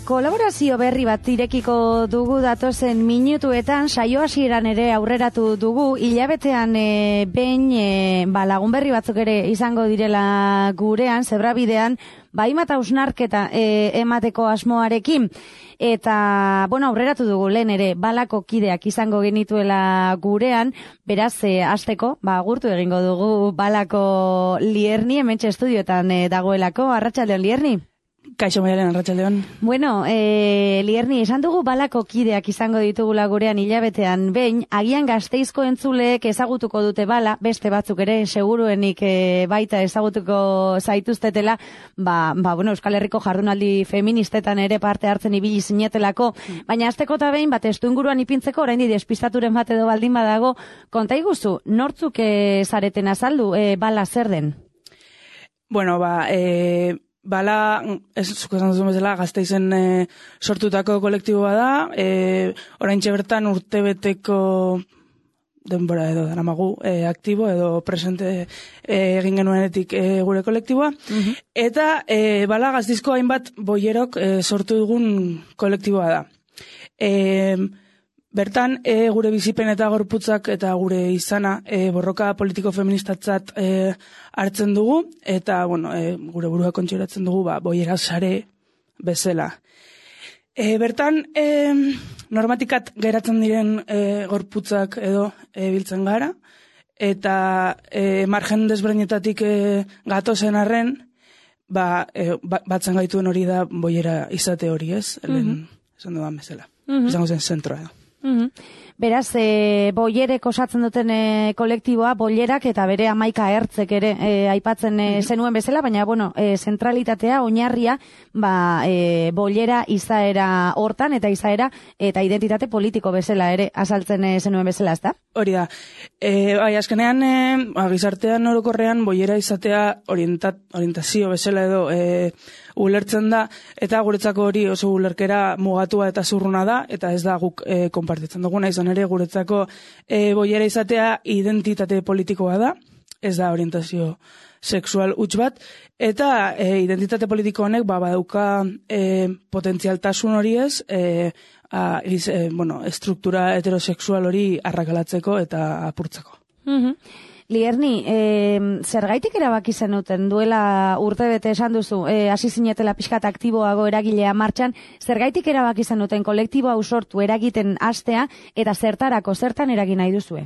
Kolaborazio berri bat irekiko dugu datozen minutuetan, saio hasieran ere aurreratu dugu, hilabetean behin lagun berri batzuk ere izango direla gurean, zebrabidean, hainbat hausnarketa emateko asmoarekin. Eta, aurreratu dugu lehen ere, balako kideak izango genituela gurean, beraz, hasteko, agurtu egingo dugu balako Lierni, hementxe estudioetan dagoelako. Arratsaldeon, Lierni? Kaixo Maialen, arratsaldeon. Bueno, Lierni, esan dugu balako kideak izango ditugula gurean hilabetean behin, agian Gasteizko entzuleek ezagutuko dute bala, beste batzuk ere, seguruenik baita ezagutuko zaituztetela, Euskal Herriko jardunaldi feministetan ere parte hartzen ibili zinetelako, baina hasteko eta behin, testu inguruan ipintzeko, orain despistaturen bat edo baldin badago, konta iguzu, nortzuk zareten azaldu, bala zer den? Bueno, bala, zuk esan duzu bezala, Gasteizen sortutako kolektiboa da, oraintxe bertan urtebeteko denbora edo daramagu aktibo edo presente egin genuenetik gure kolektiboa, eta bala Gasteizko hainbat boierok sortu dugun kolektiboa da. Bertan, gure bizipen eta gorputzak eta gure izana borroka politiko feministatzat hartzen dugu, eta gure burua kontsideratzen dugu boiera sare bezala. Bertan, normatikat geratzen diren gorputzak edo biltzen gara, eta margen desberdinetatik gatozen arren, batzen gaituen hori da boiera izate hori, ez? Esan dudan bezala. Izango zen zentroa edo. Beraz, boierek osatzen duten kolektiboa, boierak eta bere 11 ertzek ere aipatzen zenuen bezala, baina, zentralitatea, oinarria, boiera izaera hortan eta izaera eta identitate politiko bezala ere azaltzen zenuen bezala, ezta? Hori da. Azkenean, gizartean orokorrean, boiera izatea orientazio bezala edo ulertzen da, eta guretzako hori oso ulerkera mugatua eta zurruna da, eta ez da guk konpartitzen duguna, izan ere guretzako boiera izatea identitate politikoa da, ez da orientazio sexual huts bat, eta identitate politiko honek badauka potentzialtasun hori ez, estruktura heterosexual hori arrakalatzeko eta apurtzeko. Lierni, zergaitik erabaki zenuten duela urtebete esan duzu, hasi zinetela pixkat aktiboago eragilea martxan, zergaitik erabaki zenuten kolektibo hau sortu eragiten hastea eta zertan eragin nahi duzue?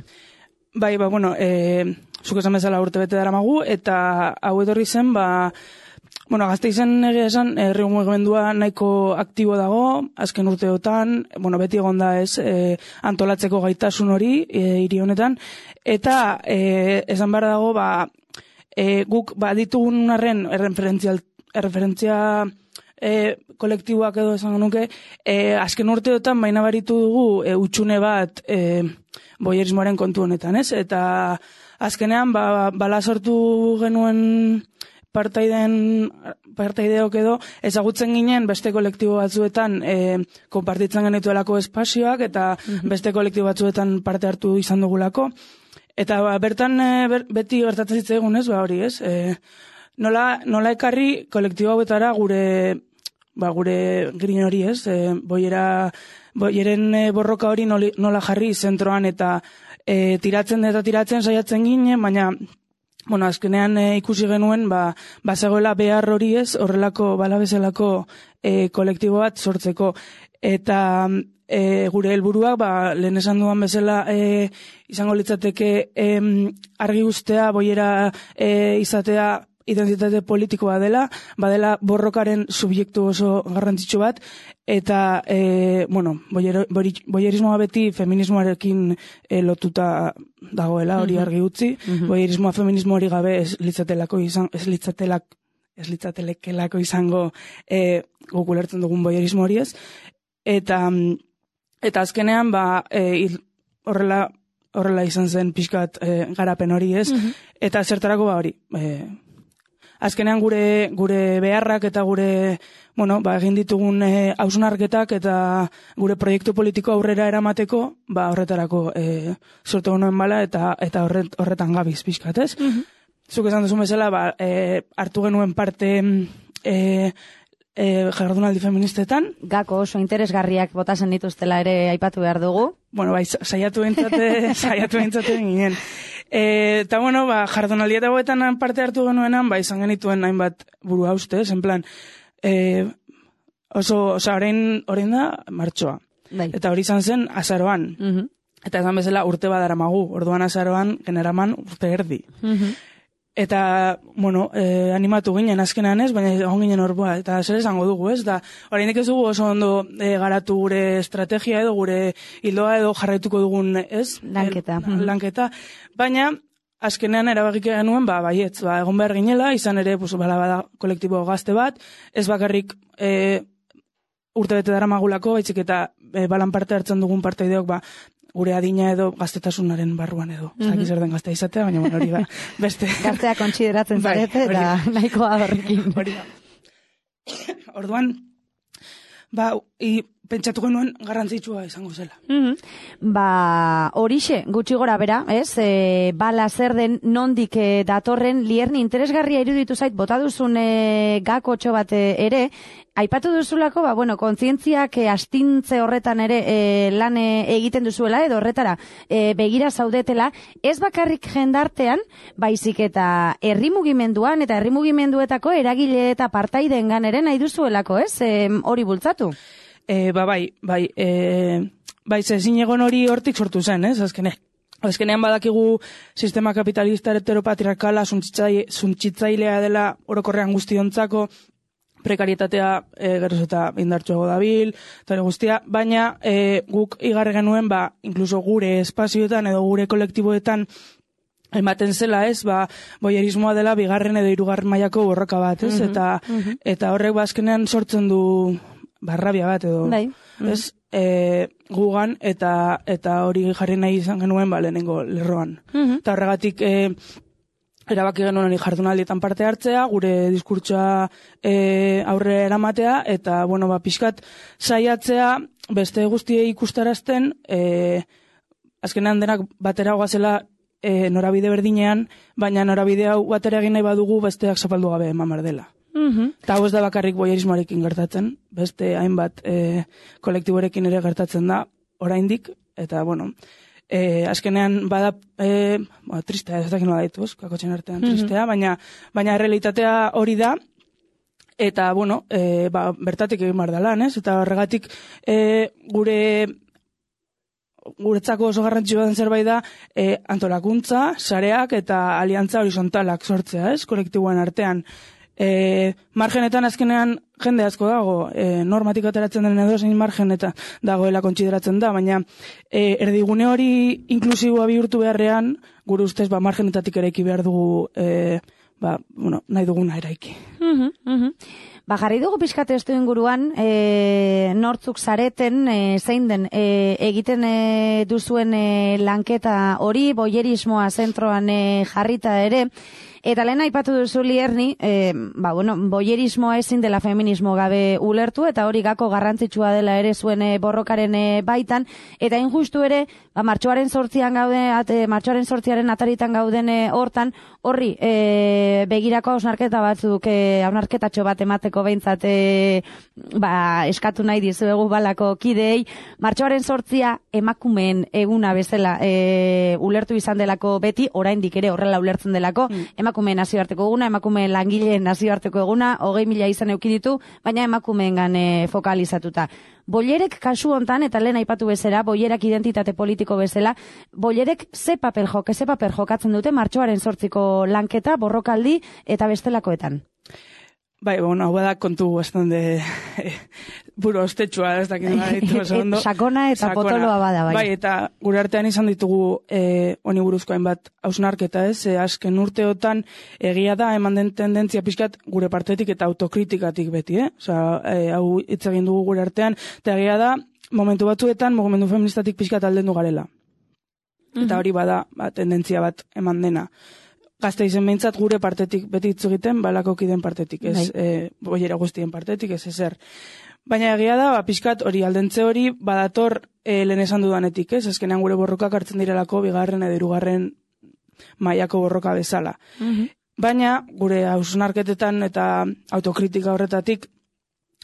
Zuk esan bezala urtebete daramagu, eta hau etorri zen, Gasteizen egia esan, herri mugimendua nahiko aktibo dago, azken urteotan, beti egon da ez, antolatzeko gaitasun hori, hiri honetan, eta esan behar dago, guk ditugun arren erreferentzia kolektiboak edo esan nuke, azken urteotan baina baritu dugu utxune bat boierismoaren kontu honetan, ez? Eta azkenean, bala sortu genuen partaideok edo, ezagutzen ginen beste kolektibo batzuetan konpartitzen genituelako espazioak eta beste kolektibo batzuetan parte hartu izan dugulako. Eta bertan beti gertatzen zitzaigun ez, hori ez. Nola ekarri kolektibo hauetara gure grin hori ez, boieren borroka hori nola jarri zentroan eta tiratzen saiatzen ginen, baina azkenean ikusi genuen, bazegoela behar hori ez, horrelako balabezalako kolektibo bat sortzeko. Eta gure helburuak, lehen esan duan bezala, izango litzateke argi ustea, boiera izatea identitate politikoa dela, badela borrokaren subjektu oso garrantzitsu bat, eta, boierismoa beti feminismoarekin lotuta dagoela, hori argi utzi, boierismoa feminismo hori gabe ez litzatelekelako izango guk ulertzen dugun boierismo hori ez, eta azkenean, horrela izan zen pixkat garapen hori ez, eta zertarako hori, azkenean gure beharrak eta gure, egin ditugun hausnarketak eta gure proiektu politiko aurrera eramateko, horretarako sortu genuen bala eta horretan gabiz pixkat, ez? Zuk esan duzu bezala, hartu genuen parte jardunaldi feministetan. Gako oso interesgarriak botasen dituztela ere aipatu behar dugu. Bueno, bai, saiatu entzate ginen. Eta bueno, jardunaldi hauetan parte hartu genuenan, izan genituen hainbat buru haustez, en plan, orain da martxoa. Bai. Eta hori izan zen azaroan. Eta esan bezala urte badaramagu, orduan azaroan generaman urte erdi. Eta, bueno, animatu ginen azkenan ez, baina egon ginen horboa, eta zer esango dugu ez, da, oraindik ez dugu oso ondo garatu gure estrategia edo gure hildoa edo jarraituko dugun ez? Lanketa. Baina, azkenean erabakik genuen, baietz, egon behar ginela, izan ere, bada kolektibo gazte bat, ez bakarrik urte bete dara magulako, baitzik eta balan parte hartzen dugun parteideok, gure adina edo gaztetasunaren barruan edo. Ez dakiz zer den gaztea izatea, baina hori da beste. Gaztea kontsideratzen zarete eta nahikoa horrekin. Orduan, pentsatu genuen garrantzitsua izango zela. Horixe, gutxi gora bera, ez? Bala zer den nondik datorren, Lierni interesgarria iruditu zait, bota duzun gakotxo bat ere, aipatu duzulako, kontzientziak astintze horretan ere lan egiten duzuela, edo horretara begira zaudetela, ez bakarrik jendartean, baizik eta herri mugimenduan, eta herri mugimenduetako eragile eta partaidengan ere nahi duzuelako, ez? Hori bultzatu? Bai, zezin egon hori hortik sortu zen, ez? Azkenean badakigu sistema kapitalista heteropatriarkala suntsitzailea dela orokorrean guztiontzako, prekarietatea geroz eta indartsuago dabil, eta guztia, baina guk igarri genuen, inkluso gure espazioetan edo gure kolektiboetan ematen zela, ez, boierismoa dela bigarren edo hirugarren mailako borroka bat, ez, eta horrek azkenean sortzen du barrabia bat edo, ez, gugan, eta hori jarri nahi izan genuen, lehenengo lerroan. Eta horregatik, erabaki genuen hori jardunaldietan parte hartzea, gure diskurtsoa aurre eramatea, eta, pixkat saiatzea beste guztiei ikustarazten, azkenean denak batera goazela norabide berdinean, baina norabide hau batera egin nahi badugu besteak zapaldu gabe eman behar dela. Eta hau ez da bakarrik boierismoarekin gertatzen, beste hainbat kolektiborekin ere gertatzen da, oraindik, eta, azkenean bada tristea, ez dakit nola dituz, kakotxen artean tristea, baina realitatea hori da, eta, bertatik egin behar da lan, ez? Eta horregatik guretzako oso garrantzitsua den zerbait da antolakuntza, sareak eta aliantza horizontalak sortzea, ez? Kolektiboen artean. Margenetan azkenean jende asko dago, normatik ateratzen den edozein margen eta dagoela kontsideratzen da, baina erdigune hori inklusiboa bihurtu beharrean, gure ustez margenetatik eraiki behar dugu nahi duguna eraiki. Jarri dugu pixkat estu inguruan, nortzuk zareten, zein den, egiten duzuen lanketa hori, boierismoa zentroan jarrita ere, eta lehen aipatu duzu Lierni, boierismoa ezin dela feminismo gabe ulertu, eta hori gako garrantzitsua dela ere zuen borrokaren baitan, eta injustu ere, martxoaren 8 ataritan gauden hortan, horri begirako hausnarketa batzuk, hausnarketatxo bat emateko behintzat eskatu nahi dizuegu balako kideei, martxoaren 8 emakumeen eguna bezala ulertu izan delako beti, oraindik ere horrela ulertzen delako, emakumeen nazioarteko eguna, emakumeen langileen nazioarteko eguna, 20.000 izan eukiditu, baina emakumeengan fokalizatuta. Boierek kasu hontan, eta lehen aipatu bezala, boierak identitate politiko bezala, boierek ze paper jokatzen dute martxoaren 8ko lanketa, borrokaldi eta bestelakoetan? Hau da kontu bastante buru ostetsua, ez dakit nola ditu oso ondo. Sakona eta potoloa bada, bai. Eta gure artean izan ditugu honi buruzko hainbat hausnarketa, ez? Azken urteotan egia da eman den tendentzia pixkat gure partetik eta autokritikatik beti, hau hitz egin dugu gure artean, eta egia da momentu batzuetan mugimendu feministatik pixkat aldendu garela. Eta hori bada tendentzia bat eman dena. Gazte izen behintzat gure partetik beti hitz egiten, balako kiden partetik, ez boiera guztien partetik, ez ezer. Baina egia da, pixkat hori aldentze hori badator lehen esan dudanetik, ez? Azkenean gure borrokak hartzen direlako bigarren edo hirugarren mailako borroka bezala. Baina gure hausnarketetan eta autokritika horretatik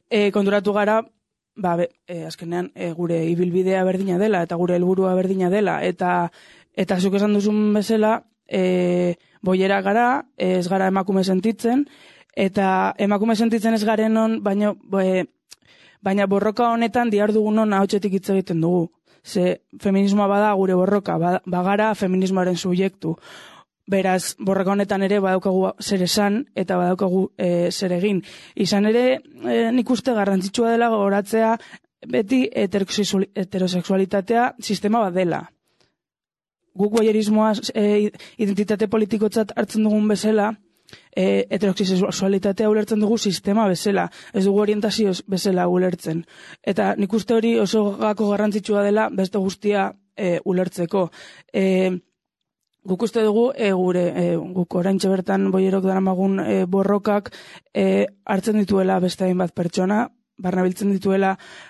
konturatu gara, azkenean gure ibilbidea berdina dela, eta gure helburua berdina dela, eta zuk esan duzun bezala, boiera gara, ez gara emakume sentitzen, eta emakume sentitzen ez garen on, baina borroka honetan dihardugunon ahotsetik hitz egiten dugu. Ze feminismoa bada gure borroka, bagara feminismoaren subjektu. Beraz, borroka honetan ere badaukagu zer esan eta badaukagu zer egin. Izan ere, nik uste garrantzitsua dela gogoratzea beti heterosexualitatea sistema bat dela. Guk boierismoa identitate politikotzat hartzen dugun bezala, heterosexualitatea ulertzen dugu sistema bezala, ez dugu orientazio bezala ulertzen. Eta nik uste hori oso gako garrantzitsua dela beste guztia ulertzeko. Guk uste dugu, guk oraintxe bertan boierok daramagun borrokak hartzen dituela beste hainbat pertsona, barnabiltzen dituela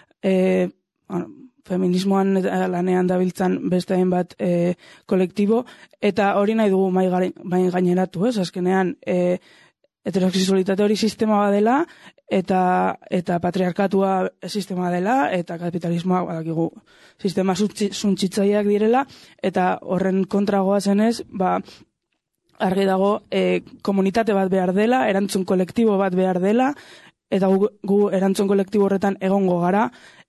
feminismoan lanean dabiltzan beste hainbat kolektibo, eta hori nahi dugu mai gaineratu, ez? Azkenean, heterosexualitate hori sistema dela, eta patriarkatua sistema dela, eta kapitalismoa badakigu sistema suntsitzaileak direla, eta horren kontragoa zenez, argi dago komunitate bat behar dela, erantzun kolektibo bat behar dela, eta gu erantzun kolektibo horretan egongo gara,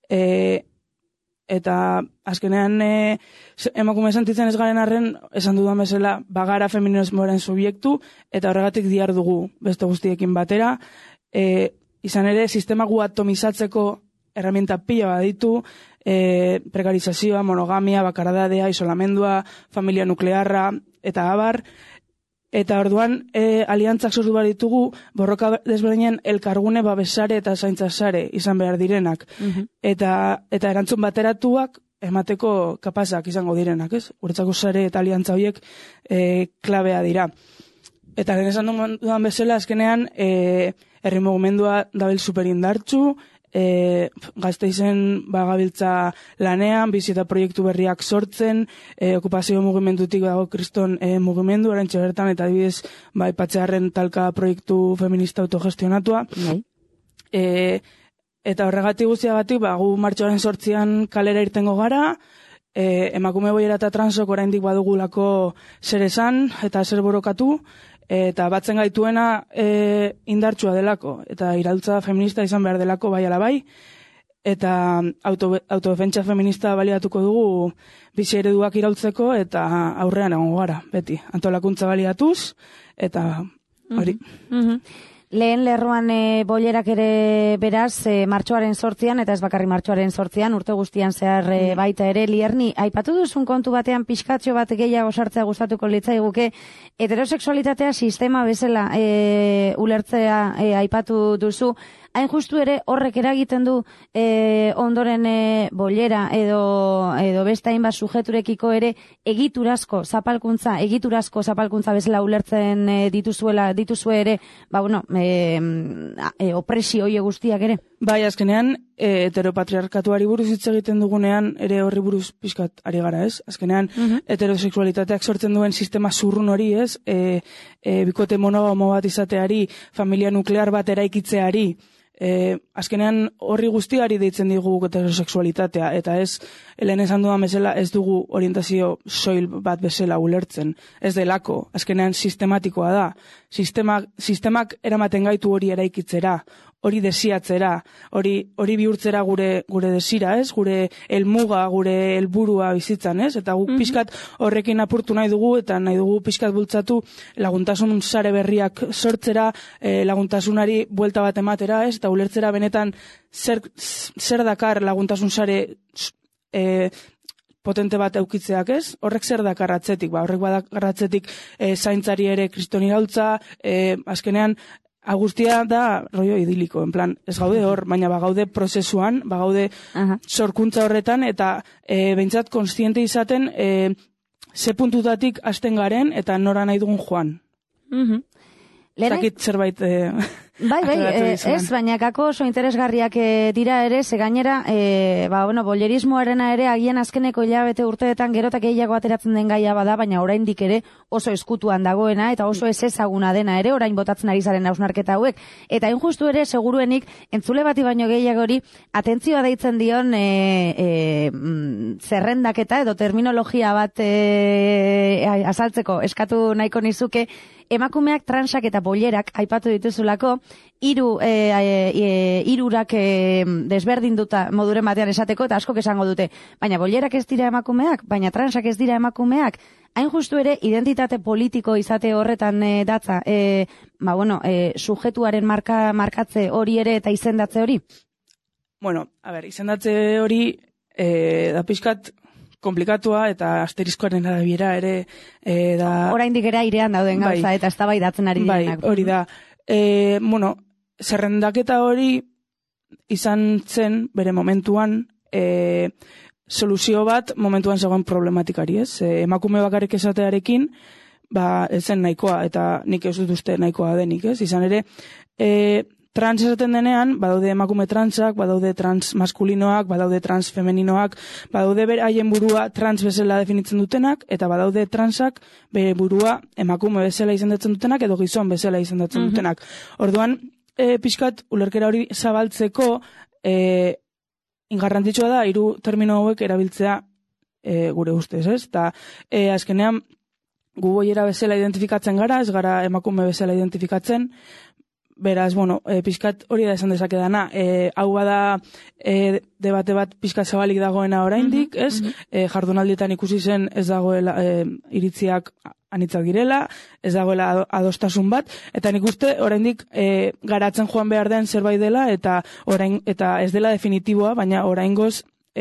eta azkenean emakume sentitzen ez garen arren, esan dudan bezala, bagara feminismoaren subjektu, eta horregatik dihar dugu beste guztiekin batera. Izan ere, sistema gu atomizatzeko herramienta pila baditu, prekarizazioa, monogamia, bakaradadea, isolamendua, familia nuklearra, eta abar. Eta orduan, aliantzak sortu behar ditugu, borroka desberdinen elkargune babesare eta zaintzasare izan behar direnak. Eta erantzun bateratuak emateko kapazak izango direnak, ez? Guretzako sare eta aliantza horiek klabea dira. Eta lehen esan dudan bezala, azkenean, herri mugimendua dabil superindartsu, Gasteizen gabiltza lanean, bizi eta proiektu berriak sortzen, okupazio mugimendutik dago kriston mugimendu, oraintxe bertan, eta adibidez, Ipatzearren talka proiektu feminista autogestionatua. Eta horregatik guztiagatik, gu martxoaren 8an kalera irtengo gara, emakume boiera eta transok oraindik badugulako zer esan eta zer borokatu, eta batzen gaituena indartsua delako, eta iraultza feminista izan behar delako bai ala bai, eta autodefentsa feminista baliatuko dugu bizi ereduak iraultzeko, eta aurrean egongo gara, beti. Antolakuntza baliatuz, eta hori. Lehen lerroan boilerak ere beraz, martxoaren 8an, eta ez bakarri martxoaren 8an, urte guztian zehar baita ere, Lierni, aipatu duzun kontu batean pixkatxo bat gehiago sartzea gustatuko litzaiguke, heterosexualitatea sistema bezala ulertzea aipatu duzu, hain justu ere horrek eragiten du ondoren boilera edo beste hainbat sujeturekiko ere egiturazko zapalkuntza bezala ulertzen dituzue ere, opresio hori guztiak ere? Bai, azkenean, heteropatriarkatuari buruz hitz egiten dugunean, ere horri buruz pixkat ari gara, ez? Azkenean, heterosexualitateak sortzen duen sistema zurrun hori, ez? Bikote monogamo bat izateari, familia nuklear bat eraikitzeari, azkenean horri guztiari deitzen digu heterosexualitatea, eta ez, lehen esan dudan bezala, ez dugu orientazio soil bat bezala ulertzen, ez delako, azkenean sistematikoa da, sistemak eramaten gaitu hori eraikitzera, hori desiatzera, hori bihurtzera gure desira, ez? Gure helmuga, gure helburua bizitzan, ez? Eta guk pixkat horrekin apurtu nahi dugu, eta nahi dugu pixkat bultzatu laguntasun sare berriak sortzera, laguntasunari buelta bat ematera, ez? Eta ulertzera benetan zer dakar laguntasun sare potente bat eukitzeak, ez? Horrek zer dakar atzetik? Horrek badakar atzetik zaintzari ere kriston iraultza, azkenean agustia da rollo idiliko, en plan, ez gaude hor, baina bagaude prozesuan, bagaude sorkuntza horretan, eta behintzat konstiente izaten ze puntutatik hasten garen, eta nora nahi dugun joan. Zakit zerbait Ez, baina kako oso interesgarriak dira ere, ze gainera, bollerismoarena ere agian azkeneko hilabete urteetan gerotak gehiago ateratzen den gaia bada, baina oraindik ere oso eskutuan dagoena, eta oso ez ezaguna dena ere, orain botatzen ari zaren hausnarketa hauek. Eta injustu ere, seguruenik, entzule bati baino gehiagori, atentzioa deitzen dion zerrendaketa edo terminologia bat azaltzeko eskatu nahiko nizuke, emakumeak, transak eta bollerak aipatu dituzulako, hirurak desberdinduta moduren batean esateko eta askok esango dute. Baina bollerak ez dira emakumeak, baina transak ez dira emakumeak. Hain justu ere, identitate politiko izate horretan datza, sujetuaren markatze hori ere eta izendatze hori? Bueno, izendatze hori da pixkat komplikatua eta asteriskoaren arabiera ere da... Oraindik ere airean dauden gauza eta eztabaidatzen ari direnak. Hori da. Zerrendaketa hori izan zen bere momentuan soluzio bat momentuan zegoen problematikari, ez? Emakume bakarrik esatearekin ez zen nahikoa eta nik ez dut uste nahikoa denik, ez? Izan ere, trans esaten denean, badaude emakume transak, badaude trans maskulinoak, badaude trans femeninoak, badaude haien burua trans bezala definitzen dutenak, eta badaude transak bere burua emakume bezala izendatzen dutenak, edo gizon bezala izendatzen dutenak. Orduan, pixkat, ulerkera hori zabaltzeko, ingarrantzitsua da, hiru termino hauek erabiltzea gure ustez, ez? Eta azkenean, gu boiera bezala identifikatzen gara, ez gara emakume bezala identifikatzen, beraz, pixkat hori da esan dezakedana, hau bada debate bat pixkat zabalik dagoena oraindik, ez? Jardunaldietan ikusi zen ez dagoela iritziak anitzak direla, ez dagoela adostasun bat, eta nik uste oraindik garatzen joan behar den zerbait dela, eta ez dela definitiboa, baina oraingoz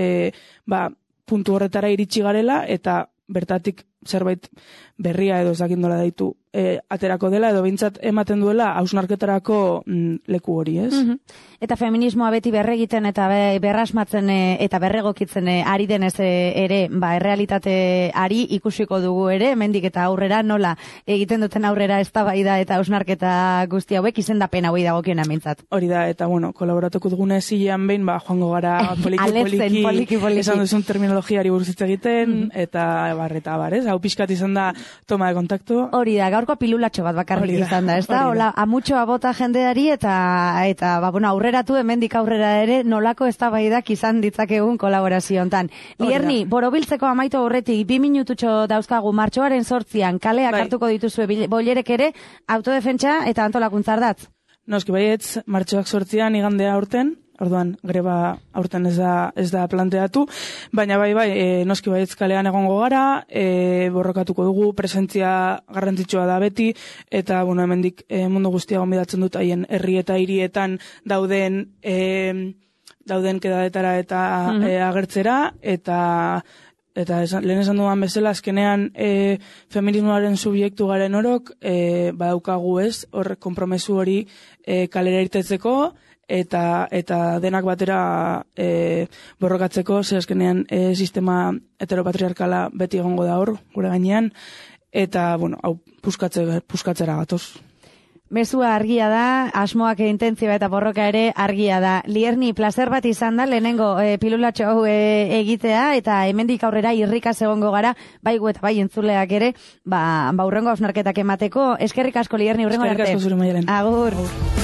puntu horretara iritsi garela, eta bertatik zerbait berria edo ezakindola daitu aterako dela, edo bintzat ematen duela hausnarketarako leku hori, ez? Eta feminismoa beti berregiten eta berrasmatzen eta berregokitzen ari denez ere, errealitateari ikusiko dugu ere, hemendik eta aurrera nola egiten duten aurrera eztabaida eta hausnarketa guzti hauek izendapen hauei dagokiena mintzat. Hori da, eta kolaboratuko dugune zilean behin, joango gara poliki, esan duzun terminologiari buruz hitz egiten, eta ez? Hau pixkat izan da toma de kontaktu. Hori da, gaurko pilulatxo bat bakarrik izan da, ez da? Hola, amutxoa bota jendeari eta aurreratu hemendik aurrera ere nolako eztabaidak izan ditzakegun kolaborazio hontan. Lierni, borobiltzeko amaitu aurretik 2 minututxo dauzkagu martxoaren 8an kaleak hartuko dituzue bollerek ere autodefentsa eta antolakuntza ardatz. Noski baietz, martxoak 8an igandea aurten. Orduan, greba aurten ez da planteatu, baina noski baietz kalean egongo gara, borrokatuko dugu, presentzia garrantzitsua da beti, eta, hemendik mundu guztia gonbidatzen dut haien herri eta hirietan dauden kedadetara eta agertzera, eta lehen esan duan bezala, azkenean feminismoaren subjektu garen orok, badaukagu ez, hor konpromesu hori kalera irtetzeko, eta denak batera borrokatzeko, ze azkenean sistema heteropatriarkala beti egongo da hor, gure gainean, eta, hau puskatzera gatoz. Mezua argia da, asmoak intentzioa eta borroka ere argia da. Lierni, placer bat izan da, lehenengo pilulatxo hau egitea, eta hemendik aurrera irrikaz egongo gara, bai gu eta bai entzuleak ere, urrengo hausnarketak emateko. Eskerrik asko, Lierni, urrengo arte. Eskerrik asko zure Maialen. Agur.